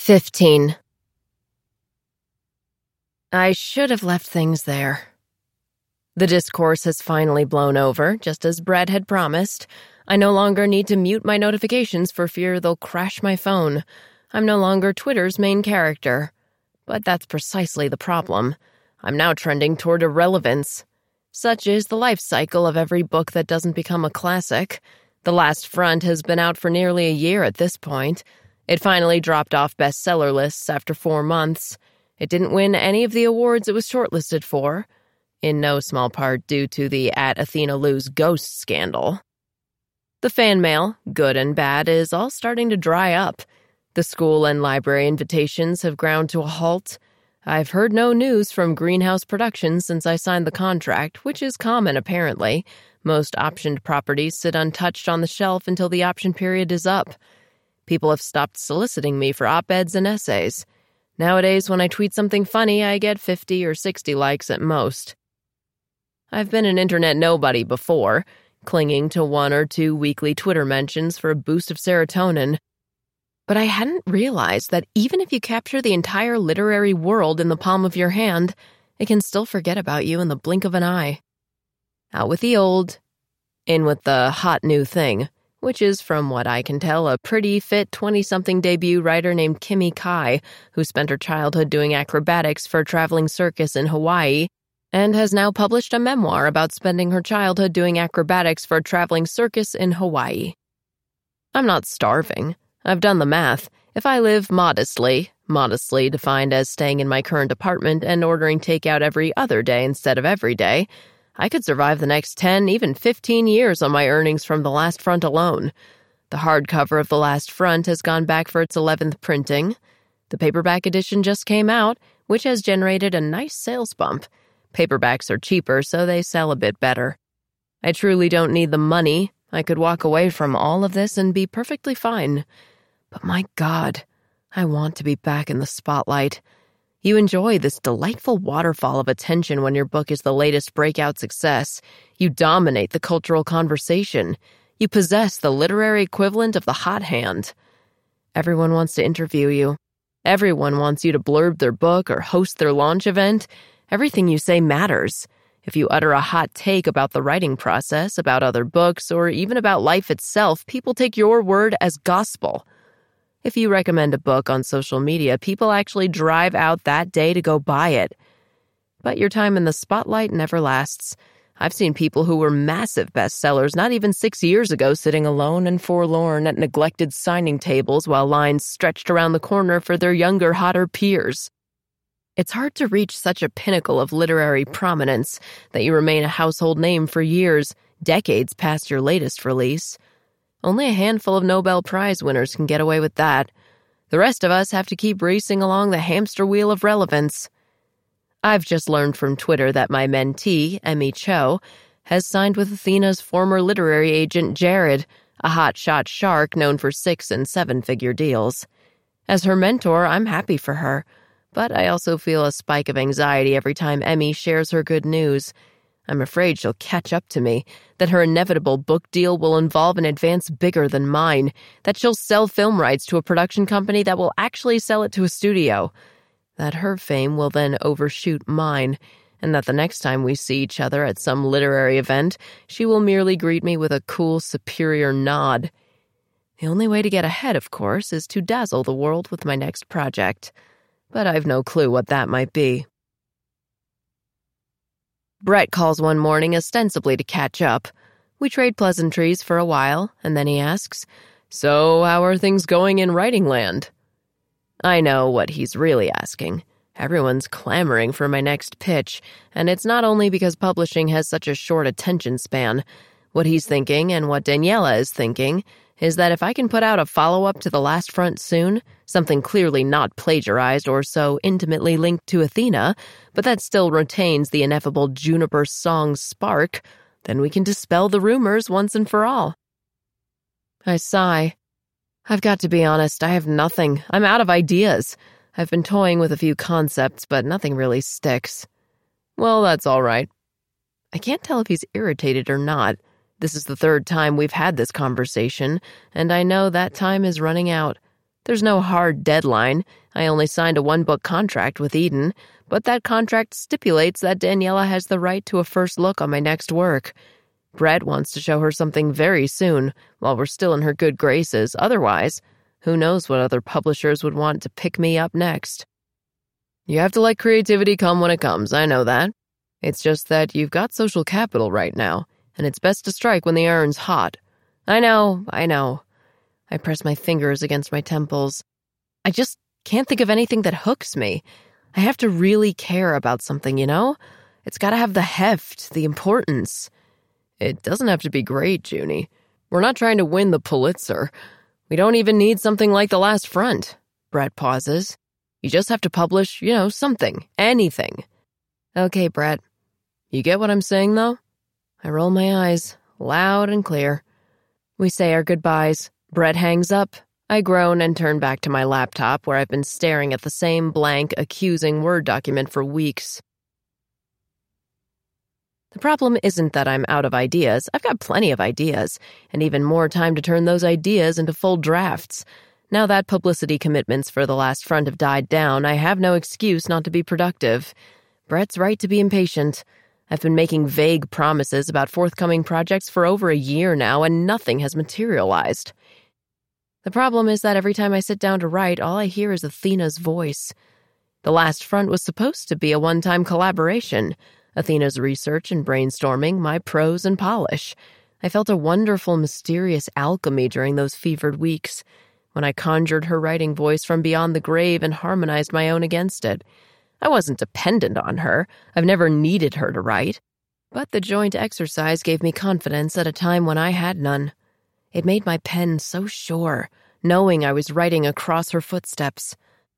15. I should have left things there. The discourse has finally blown over, just as Brett had promised. I no longer need to mute my notifications for fear they'll crash my phone. I'm no longer Twitter's main character. But that's precisely the problem. I'm now trending toward irrelevance. Such is the life cycle of every book that doesn't become a classic. The Last Front has been out for nearly a year at this point. It finally dropped off bestseller lists after 4 months. It didn't win any of the awards it was shortlisted for, in no small part due to the @AthenaLou's ghost scandal. The fan mail, good and bad, is all starting to dry up. The school and library invitations have ground to a halt. I've heard no news from Greenhouse Productions since I signed the contract, which is common apparently. Most optioned properties sit untouched on the shelf until the option period is up. People have stopped soliciting me for op-eds and essays. Nowadays, when I tweet something funny, I get 50 or 60 likes at most. I've been an internet nobody before, clinging to 1 or 2 weekly Twitter mentions for a boost of serotonin. But I hadn't realized that even if you capture the entire literary world in the palm of your hand, it can still forget about you in the blink of an eye. Out with the old, in with the hot new thing, which is, from what I can tell, a pretty fit 20-something debut writer named Kimmy Kai, who spent her childhood doing acrobatics for a traveling circus in Hawaii, and has now published a memoir about spending her childhood doing acrobatics for a traveling circus in Hawaii. I'm not starving. I've done the math. If I live modestly defined as staying in my current apartment and ordering takeout every other day instead of every day, I could survive the next 10, even 15 years on my earnings from The Last Front alone. The hardcover of The Last Front has gone back for its 11th printing. The paperback edition just came out, which has generated a nice sales bump. Paperbacks are cheaper, so they sell a bit better. I truly don't need the money. I could walk away from all of this and be perfectly fine. But my God, I want to be back in the spotlight. You enjoy this delightful waterfall of attention when your book is the latest breakout success. You dominate the cultural conversation. You possess the literary equivalent of the hot hand. Everyone wants to interview you. Everyone wants you to blurb their book or host their launch event. Everything you say matters. If you utter a hot take about the writing process, about other books, or even about life itself, people take your word as gospel. If you recommend a book on social media, people actually drive out that day to go buy it. But your time in the spotlight never lasts. I've seen people who were massive bestsellers not even 6 years ago sitting alone and forlorn at neglected signing tables while lines stretched around the corner for their younger, hotter peers. It's hard to reach such a pinnacle of literary prominence that you remain a household name for years, decades past your latest release. Only a handful of Nobel Prize winners can get away with that. The rest of us have to keep racing along the hamster wheel of relevance. I've just learned from Twitter that my mentee, Emmy Cho, has signed with Athena's former literary agent, Jared, a hotshot shark known for 6- and 7-figure deals. As her mentor, I'm happy for her, but I also feel a spike of anxiety every time Emmy shares her good news. I'm afraid she'll catch up to me, that her inevitable book deal will involve an advance bigger than mine, that she'll sell film rights to a production company that will actually sell it to a studio, that her fame will then overshoot mine, and that the next time we see each other at some literary event, she will merely greet me with a cool, superior nod. The only way to get ahead, of course, is to dazzle the world with my next project, but I've no clue what that might be. Brett calls one morning ostensibly to catch up. We trade pleasantries for a while, and then he asks, "So, how are things going in writing land?" I know what he's really asking. Everyone's clamoring for my next pitch, and it's not only because publishing has such a short attention span. What he's thinking, and what Daniela is thinking, is that if I can put out a follow-up to The Last Front soon, something clearly not plagiarized or so intimately linked to Athena, but that still retains the ineffable Juniper Song spark, then we can dispel the rumors once and for all. I sigh. I've got to be honest, I have nothing. I'm out of ideas. I've been toying with a few concepts, but nothing really sticks. Well, that's all right. I can't tell if he's irritated or not. This is the 3rd time we've had this conversation, and I know that time is running out. There's no hard deadline. I only signed a 1-book contract with Eden, but that contract stipulates that Daniela has the right to a first look on my next work. Brett wants to show her something very soon, while we're still in her good graces. Otherwise, who knows what other publishers would want to pick me up next. You have to let creativity come when it comes, I know that. It's just that you've got social capital right now, and it's best to strike when the iron's hot. I know. I press my fingers against my temples. I just can't think of anything that hooks me. I have to really care about something, you know? It's got to have the heft, the importance. It doesn't have to be great, Junie. We're not trying to win the Pulitzer. We don't even need something like The Last Front. Brett pauses. You just have to publish, something. Anything. Okay, Brett. You get what I'm saying, though? I roll my eyes, loud and clear. We say our goodbyes. Brett hangs up. I groan and turn back to my laptop, where I've been staring at the same blank, accusing Word document for weeks. The problem isn't that I'm out of ideas. I've got plenty of ideas, and even more time to turn those ideas into full drafts. Now that publicity commitments for The Last Front have died down, I have no excuse not to be productive. Brett's right to be impatient. I've been making vague promises about forthcoming projects for over a year now, and nothing has materialized. The problem is that every time I sit down to write, all I hear is Athena's voice. The Last Front was supposed to be a one-time collaboration. Athena's research and brainstorming, my prose and polish. I felt a wonderful, mysterious alchemy during those fevered weeks, when I conjured her writing voice from beyond the grave and harmonized my own against it. I wasn't dependent on her. I've never needed her to write. But the joint exercise gave me confidence at a time when I had none. It made my pen so sure, knowing I was writing across her footsteps.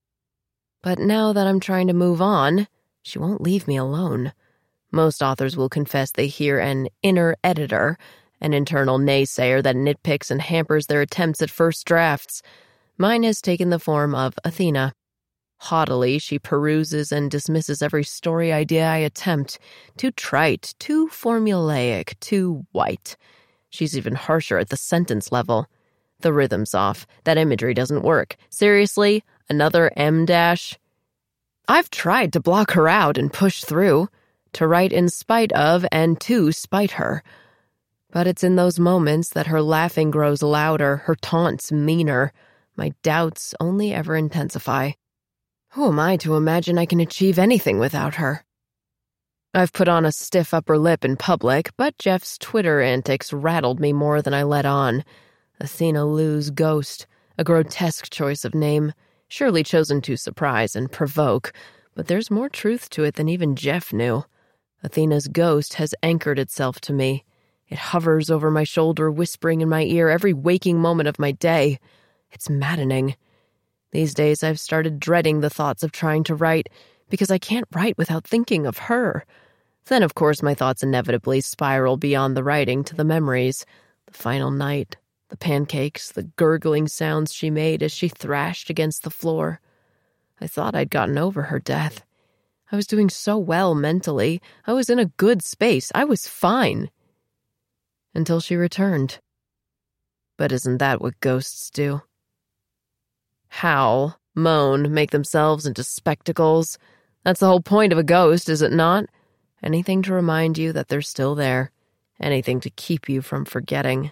But now that I'm trying to move on, she won't leave me alone. Most authors will confess they hear an inner editor, an internal naysayer that nitpicks and hampers their attempts at first drafts. Mine has taken the form of Athena. Haughtily, she peruses and dismisses every story idea I attempt. Too trite, too formulaic, too white. She's even harsher at the sentence level. The rhythm's off. That imagery doesn't work. Seriously? Another M-dash? I've tried to block her out and push through, to write in spite of and to spite her. But it's in those moments that her laughing grows louder, her taunts meaner. My doubts only ever intensify. Who am I to imagine I can achieve anything without her? I've put on a stiff upper lip in public, but Jeff's Twitter antics rattled me more than I let on. Athena Lou's ghost, a grotesque choice of name, surely chosen to surprise and provoke, but there's more truth to it than even Jeff knew. Athena's ghost has anchored itself to me. It hovers over my shoulder, whispering in my ear every waking moment of my day. It's maddening. These days I've started dreading the thoughts of trying to write, because I can't write without thinking of her. Then, of course, my thoughts inevitably spiral beyond the writing to the memories. The final night, the pancakes, the gurgling sounds she made as she thrashed against the floor. I thought I'd gotten over her death. I was doing so well mentally. I was in a good space. I was fine. Until she returned. But isn't that what ghosts do? Howl, moan, make themselves into spectacles. That's the whole point of a ghost, is it not? Anything to remind you that they're still there. Anything to keep you from forgetting.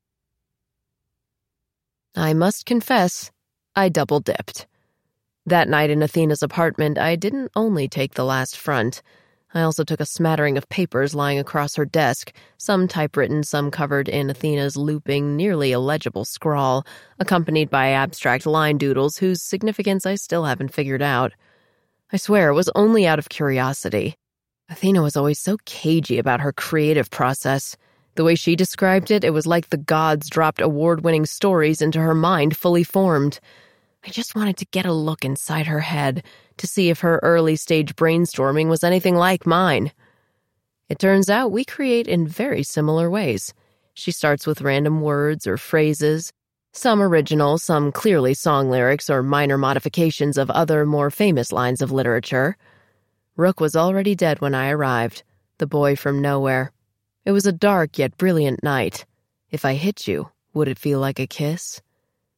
I must confess, I double-dipped. That night in Athena's apartment, I didn't only take The Last Front. I also took a smattering of papers lying across her desk, some typewritten, some covered in Athena's looping, nearly illegible scrawl, accompanied by abstract line doodles whose significance I still haven't figured out. I swear it was only out of curiosity. Athena was always so cagey about her creative process. The way she described it, it was like the gods dropped award-winning stories into her mind fully formed. I just wanted to get a look inside her head to see if her early-stage brainstorming was anything like mine. It turns out we create in very similar ways. She starts with random words or phrases, some original, some clearly song lyrics or minor modifications of other, more famous lines of literature. Rook was already dead when I arrived, the boy from nowhere. It was a dark yet brilliant night. If I hit you, would it feel like a kiss?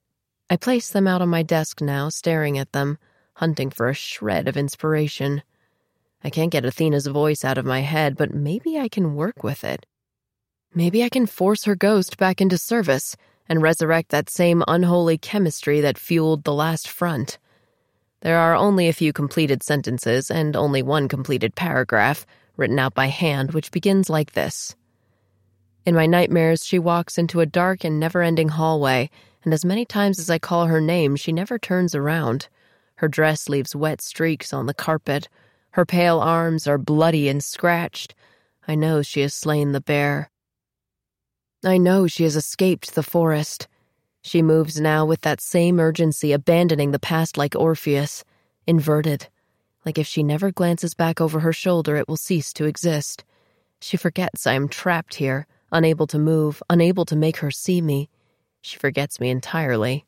I place them out on my desk now, staring at them, hunting for a shred of inspiration. I can't get Athena's voice out of my head, but maybe I can work with it. Maybe I can force her ghost back into service and resurrect that same unholy chemistry that fueled the last front. There are only a few completed sentences and only one completed paragraph, written out by hand, which begins like this. In my nightmares, she walks into a dark and never-ending hallway, and as many times as I call her name, she never turns around. Her dress leaves wet streaks on the carpet. Her pale arms are bloody and scratched. I know she has slain the bear. I know she has escaped the forest. She moves now with that same urgency, abandoning the past like Orpheus, inverted. Like if she never glances back over her shoulder, it will cease to exist. She forgets I am trapped here, unable to move, unable to make her see me. She forgets me entirely.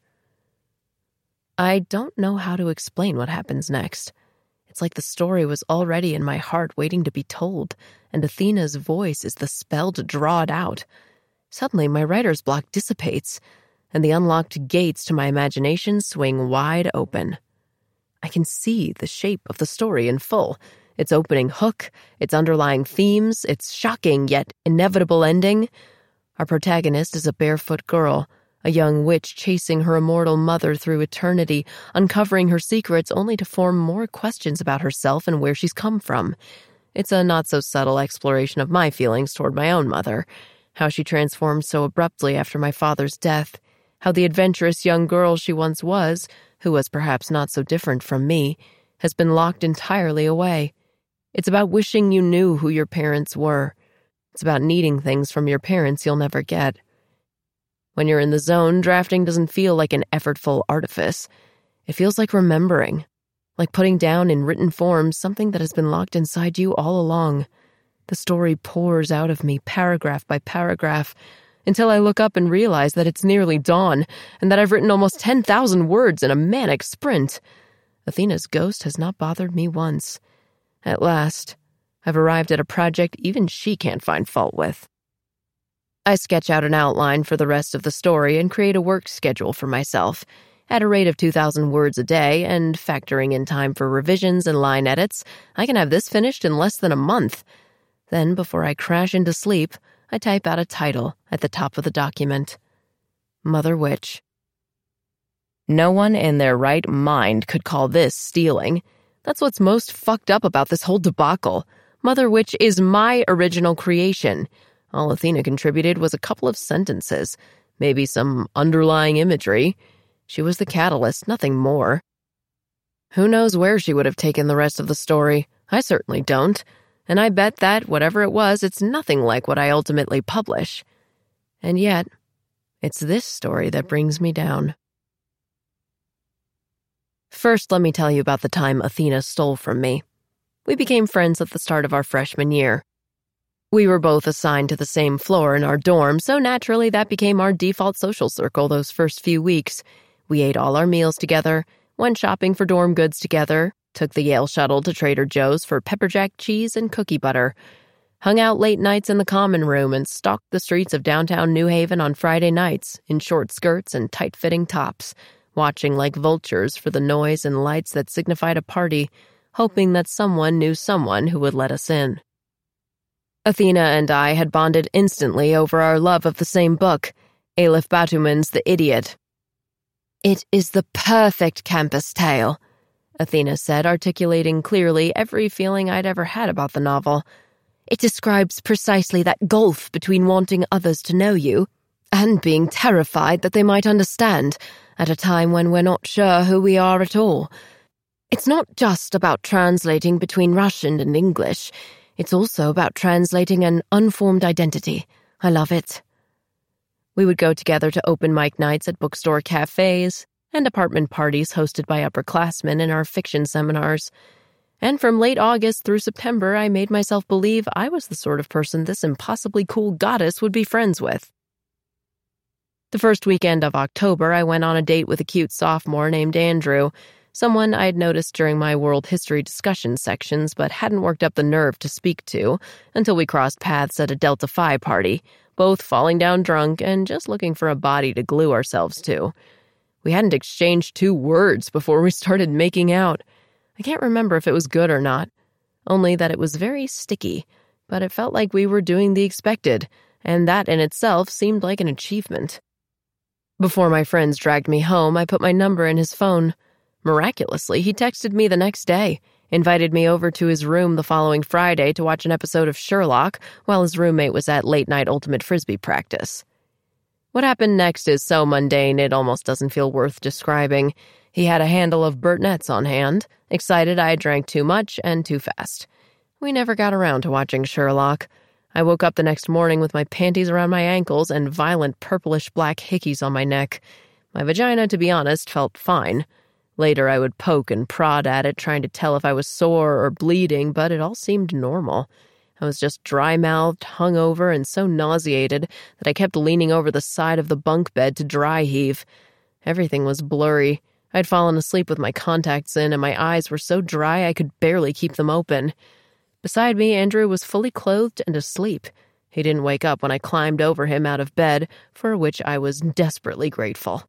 I don't know how to explain what happens next. It's like the story was already in my heart waiting to be told, and Athena's voice is the spell to draw it out. Suddenly, my writer's block dissipates, and the unlocked gates to my imagination swing wide open. I can see the shape of the story in full, its opening hook, its underlying themes, its shocking yet inevitable ending. Our protagonist is a barefoot girl, a young witch chasing her immortal mother through eternity, uncovering her secrets only to form more questions about herself and where she's come from. It's a not-so-subtle exploration of my feelings toward my own mother, how she transformed so abruptly after my father's death, how the adventurous young girl she once was, who was perhaps not so different from me, has been locked entirely away. It's about wishing you knew who your parents were. It's about needing things from your parents you'll never get. When you're in the zone, drafting doesn't feel like an effortful artifice. It feels like remembering, like putting down in written form something that has been locked inside you all along. The story pours out of me paragraph by paragraph until I look up and realize that it's nearly dawn and that I've written almost 10,000 words in a manic sprint. Athena's ghost has not bothered me once. At last, I've arrived at a project even she can't find fault with. I sketch out an outline for the rest of the story and create a work schedule for myself, at a rate of 2,000 words a day, and factoring in time for revisions and line edits, I can have this finished in less than a month. Then, before I crash into sleep, I type out a title at the top of the document. Mother Witch. No one in their right mind could call this stealing. That's what's most fucked up about this whole debacle. Mother Witch is my original creation. All Athena contributed was a couple of sentences, maybe some underlying imagery. She was the catalyst, nothing more. Who knows where she would have taken the rest of the story? I certainly don't. And I bet that, whatever it was, it's nothing like what I ultimately publish. And yet, it's this story that brings me down. First, let me tell you about the time Athena stole from me. We became friends at the start of our freshman year. We were both assigned to the same floor in our dorm, so naturally that became our default social circle those first few weeks. We ate all our meals together, went shopping for dorm goods together, took the Yale shuttle to Trader Joe's for pepperjack cheese and cookie butter, hung out late nights in the common room, and stalked the streets of downtown New Haven on Friday nights in short skirts and tight-fitting tops, watching like vultures for the noise and lights that signified a party, hoping that someone knew someone who would let us in. Athena and I had bonded instantly over our love of the same book, Aleph Batuman's The Idiot. "It is the perfect campus tale," Athena said, articulating clearly every feeling I'd ever had about the novel. "It describes precisely that gulf between wanting others to know you and being terrified that they might understand at a time when we're not sure who we are at all. It's not just about translating between Russian and English. It's also about translating an unformed identity. I love it." We would go together to open mic nights at bookstore cafes and apartment parties hosted by upperclassmen in our fiction seminars. And from late August through September, I made myself believe I was the sort of person this impossibly cool goddess would be friends with. The first weekend of October, I went on a date with a cute sophomore named Andrew, someone I'd noticed during my world history discussion sections but hadn't worked up the nerve to speak to until we crossed paths at a Delta Phi party, both falling down drunk and just looking for a body to glue ourselves to. We hadn't exchanged 2 words before we started making out. I can't remember if it was good or not, only that it was very sticky, but it felt like we were doing the expected, and that in itself seemed like an achievement. Before my friends dragged me home, I put my number in his phone. Miraculously, he texted me the next day, invited me over to his room the following Friday to watch an episode of Sherlock while his roommate was at late-night ultimate frisbee practice. What happened next is so mundane it almost doesn't feel worth describing. He had a handle of Burtnett's on hand, excited I had drank too much and too fast. We never got around to watching Sherlock. I woke up the next morning with my panties around my ankles and violent purplish-black hickeys on my neck. My vagina, to be honest, felt fine. Later, I would poke and prod at it, trying to tell if I was sore or bleeding, but it all seemed normal. I was just dry-mouthed, hungover, and so nauseated that I kept leaning over the side of the bunk bed to dry heave. Everything was blurry. I'd fallen asleep with my contacts in, and my eyes were so dry I could barely keep them open. Beside me, Andrew was fully clothed and asleep. He didn't wake up when I climbed over him out of bed, for which I was desperately grateful.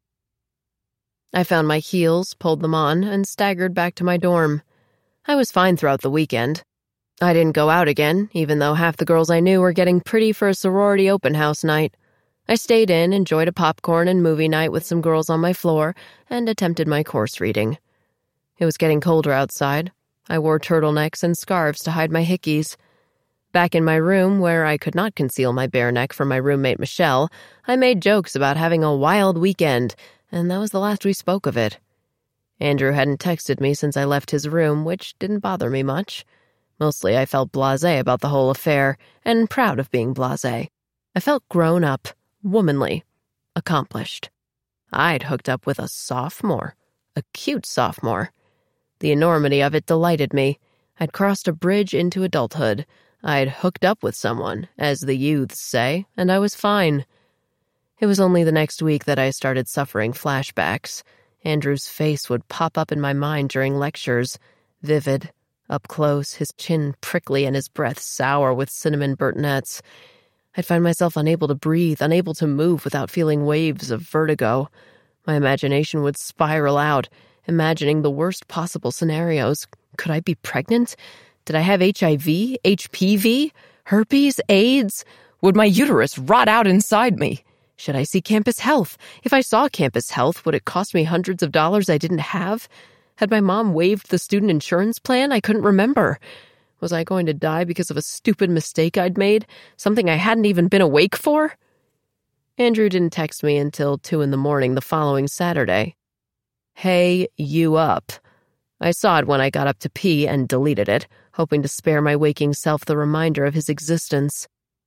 I found my heels, pulled them on, and staggered back to my dorm. I was fine throughout the weekend. I didn't go out again, even though half the girls I knew were getting pretty for a sorority open house night. I stayed in, enjoyed a popcorn and movie night with some girls on my floor, and attempted my course reading. It was getting colder outside. I wore turtlenecks and scarves to hide my hickeys. Back in my room, where I could not conceal my bare neck from my roommate Michelle, I made jokes about having a wild weekend, and that was the last we spoke of it. Andrew hadn't texted me since I left his room, which didn't bother me much. Mostly I felt blasé about the whole affair, and proud of being blasé. I felt grown up, womanly, accomplished. I'd hooked up with a sophomore, a cute sophomore. The enormity of it delighted me. I'd crossed a bridge into adulthood. I'd hooked up with someone, as the youths say, and I was fine. It was only the next week that I started suffering flashbacks. Andrew's face would pop up in my mind during lectures, vivid, up close, his chin prickly and his breath sour with cinnamon Burtnett's. I'd find myself unable to breathe, unable to move without feeling waves of vertigo. My imagination would spiral out, imagining the worst possible scenarios. Could I be pregnant? Did I have HIV, HPV, herpes, AIDS? Would my uterus rot out inside me? Should I see Campus Health? If I saw Campus Health, would it cost me hundreds of dollars I didn't have? Had my mom waived the student insurance plan? I couldn't remember. Was I going to die because of a stupid mistake I'd made? Something I hadn't even been awake for? Andrew didn't text me until 2 a.m. the following Saturday. Hey, you up. I saw it when I got up to pee and deleted it, hoping to spare my waking self the reminder of his existence.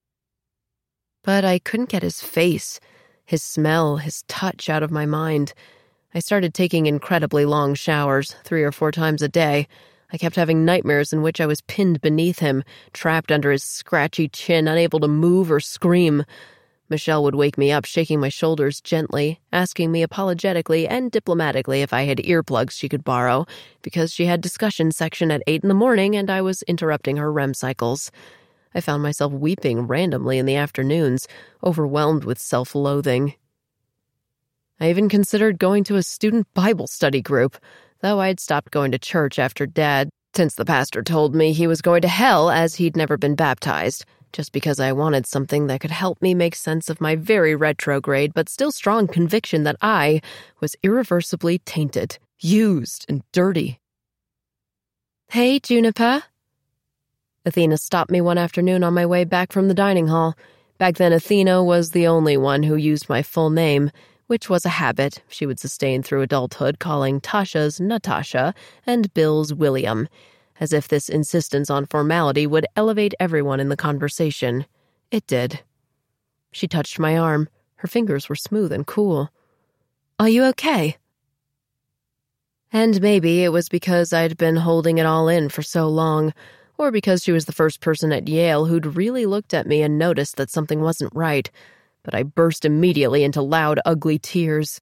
But I couldn't get his face, his smell, his touch out of my mind. I started taking incredibly long showers, 3 or 4 times a day. I kept having nightmares in which I was pinned beneath him, trapped under his scratchy chin, unable to move or scream. Michelle would wake me up, shaking my shoulders gently, asking me apologetically and diplomatically if I had earplugs she could borrow, because she had discussion section at 8 a.m. and I was interrupting her REM cycles. I found myself weeping randomly in the afternoons, overwhelmed with self-loathing. I even considered going to a student Bible study group, though I'd stopped going to church after Dad, since the pastor told me he was going to hell as he'd never been baptized, just because I wanted something that could help me make sense of my very retrograde but still strong conviction that I was irreversibly tainted, used, and dirty. Hey, Juniper. Athena stopped me one afternoon on my way back from the dining hall. Back then, Athena was the only one who used my full name, which was a habit she would sustain through adulthood, calling Tasha's Natasha and Bill's William, as if this insistence on formality would elevate everyone in the conversation. It did. She touched my arm. Her fingers were smooth and cool. Are you okay? And maybe it was because I'd been holding it all in for so long, or because she was the first person at Yale who'd really looked at me and noticed that something wasn't right, but I burst immediately into loud, ugly tears.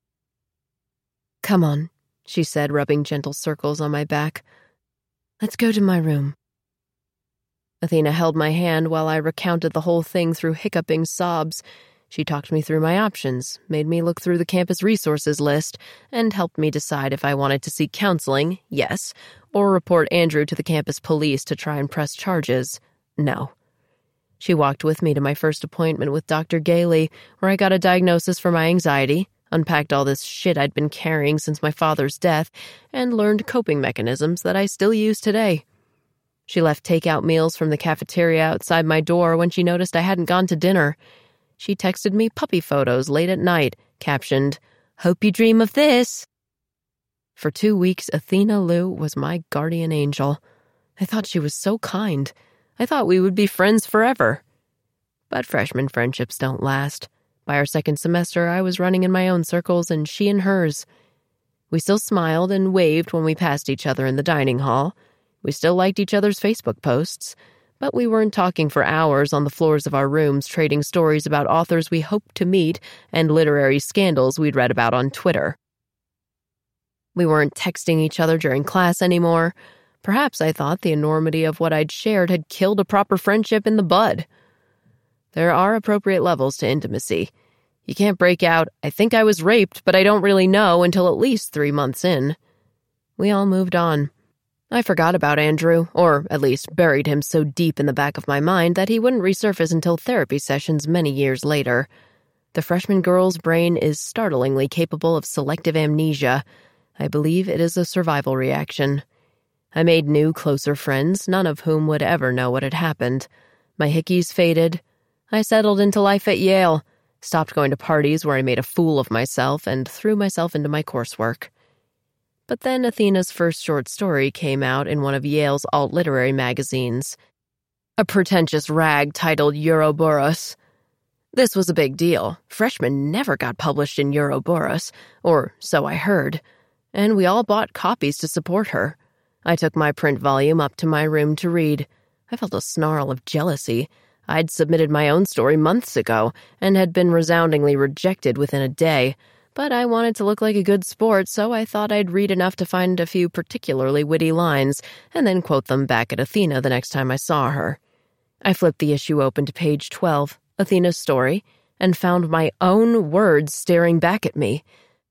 Come on, she said, rubbing gentle circles on my back. Let's go to my room. Athena held my hand while I recounted the whole thing through hiccuping sobs. She talked me through my options, made me look through the campus resources list, and helped me decide if I wanted to seek counseling, yes, or report Andrew to the campus police to try and press charges, no. She walked with me to my first appointment with Dr. Gailey, where I got a diagnosis for my anxiety, unpacked all this shit I'd been carrying since my father's death, and learned coping mechanisms that I still use today. She left takeout meals from the cafeteria outside my door when she noticed I hadn't gone to dinner. She texted me puppy photos late at night, captioned, "Hope you dream of this." For 2 weeks, Athena Lou was my guardian angel. I thought she was so kind. I thought we would be friends forever. But freshman friendships don't last. By our second semester, I was running in my own circles and she in hers. We still smiled and waved when we passed each other in the dining hall. We still liked each other's Facebook posts. But we weren't talking for hours on the floors of our rooms, trading stories about authors we hoped to meet and literary scandals we'd read about on Twitter. We weren't texting each other during class anymore. Perhaps I thought the enormity of what I'd shared had killed a proper friendship in the bud. There are appropriate levels to intimacy. You can't break out, "I think I was raped, but I don't really know," until at least 3 months in. We all moved on. I forgot about Andrew, or at least buried him so deep in the back of my mind that he wouldn't resurface until therapy sessions many years later. The freshman girl's brain is startlingly capable of selective amnesia. I believe it is a survival reaction. I made new, closer friends, none of whom would ever know what had happened. My hickeys faded. I settled into life at Yale, stopped going to parties where I made a fool of myself, and threw myself into my coursework. But then Athena's first short story came out in one of Yale's alt-literary magazines, a pretentious rag titled Ouroboros. This was a big deal. Freshmen never got published in Ouroboros, or so I heard, and we all bought copies to support her. I took my print volume up to my room to read. I felt a snarl of jealousy. I'd submitted my own story months ago and had been resoundingly rejected within a day, but I wanted to look like a good sport, so I thought I'd read enough to find a few particularly witty lines and then quote them back at Athena the next time I saw her. I flipped the issue open to page 12, Athena's story, and found my own words staring back at me.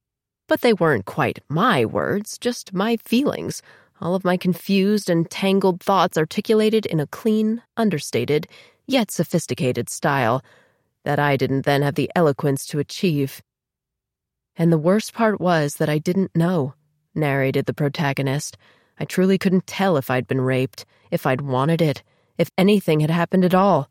But they weren't quite my words, just my feelings, all of my confused and tangled thoughts articulated in a clean, understated, yet sophisticated style that I didn't then have the eloquence to achieve. "And the worst part was that I didn't know," narrated the protagonist. "I truly couldn't tell if I'd been raped, if I'd wanted it, if anything had happened at all.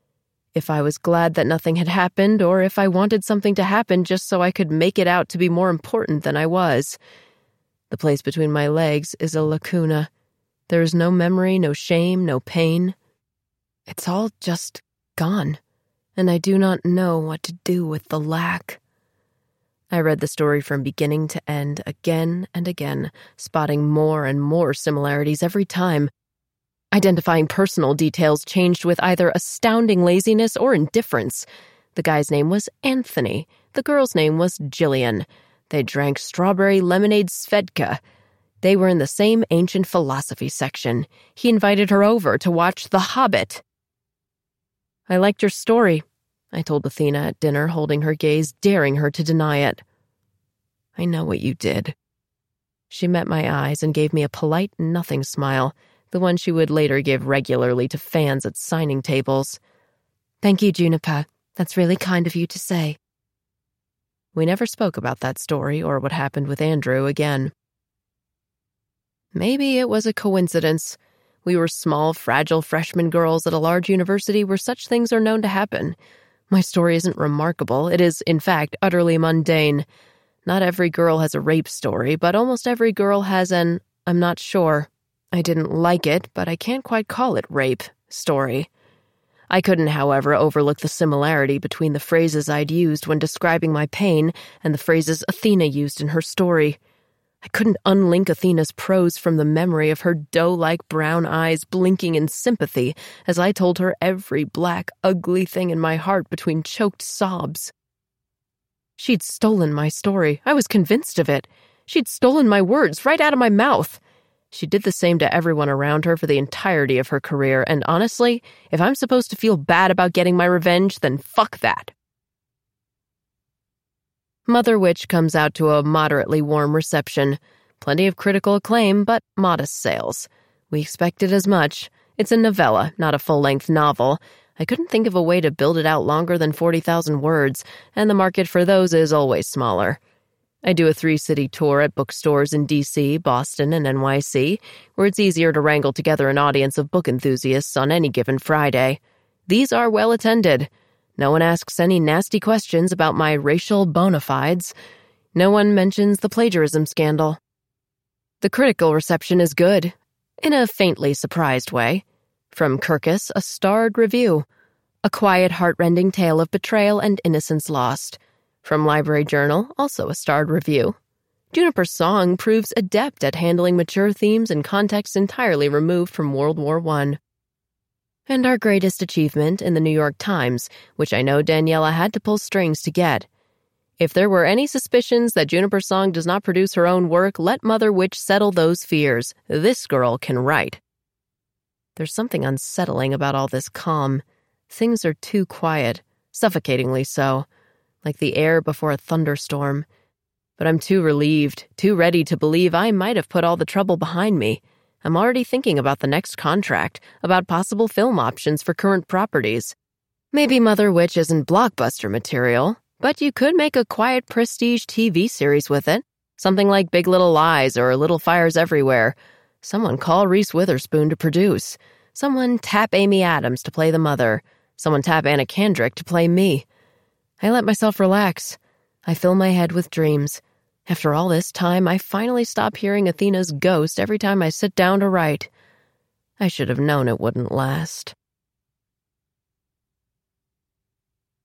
If I was glad that nothing had happened, or if I wanted something to happen just so I could make it out to be more important than I was. The place between my legs is a lacuna. There is no memory, no shame, no pain. It's all just gone, and I do not know what to do with the lack." I read the story from beginning to end again and again, spotting more and more similarities every time. Identifying personal details changed with either astounding laziness or indifference. The guy's name was Anthony. The girl's name was Jillian. They drank strawberry lemonade Svedka. They were in the same ancient philosophy section. He invited her over to watch The Hobbit. "I liked your story," I told Athena at dinner, holding her gaze, daring her to deny it. "I know what you did." She met my eyes and gave me a polite nothing smile, the one she would later give regularly to fans at signing tables. "Thank you, Juniper. That's really kind of you to say." We never spoke about that story or what happened with Andrew again. Maybe it was a coincidence. We were small, fragile freshman girls at a large university where such things are known to happen. My story isn't remarkable. It is, in fact, utterly mundane. Not every girl has a rape story, but almost every girl has an, "I'm not sure. I didn't like it, but I can't quite call it rape," story. I couldn't, however, overlook the similarity between the phrases I'd used when describing my pain and the phrases Athena used in her story. I couldn't unlink Athena's prose from the memory of her doe-like brown eyes blinking in sympathy as I told her every black, ugly thing in my heart between choked sobs. She'd stolen my story. I was convinced of it. She'd stolen my words right out of my mouth. She did the same to everyone around her for the entirety of her career, and honestly, if I'm supposed to feel bad about getting my revenge, then fuck that. Mother Witch comes out to a moderately warm reception. Plenty of critical acclaim, but modest sales. We expected as much. It's a novella, not a full-length novel. I couldn't think of a way to build it out longer than 40,000 words, and the market for those is always smaller. I do a 3-city tour at bookstores in D.C., Boston, and NYC, where it's easier to wrangle together an audience of book enthusiasts on any given Friday. These are well attended. No one asks any nasty questions about my racial bona fides. No one mentions the plagiarism scandal. The critical reception is good, in a faintly surprised way. From Kirkus, a starred review. A quiet, heart-rending tale of betrayal and innocence lost. From Library Journal, also a starred review. Juniper Song proves adept at handling mature themes in contexts entirely removed from World War I. And our greatest achievement in the New York Times, which I know Daniela had to pull strings to get. If there were any suspicions that Juniper Song does not produce her own work, let Mother Witch settle those fears. This girl can write. There's something unsettling about all this calm. Things are too quiet, suffocatingly so, like the air before a thunderstorm. But I'm too relieved, too ready to believe I might have put all the trouble behind me. I'm already thinking about the next contract, about possible film options for current properties. Maybe Mother Witch isn't blockbuster material, but you could make a quiet prestige TV series with it. Something like Big Little Lies or Little Fires Everywhere. Someone call Reese Witherspoon to produce. Someone tap Amy Adams to play the mother. Someone tap Anna Kendrick to play me. I let myself relax. I fill my head with dreams. After all this time, I finally stop hearing Athena's ghost every time I sit down to write. I should have known it wouldn't last.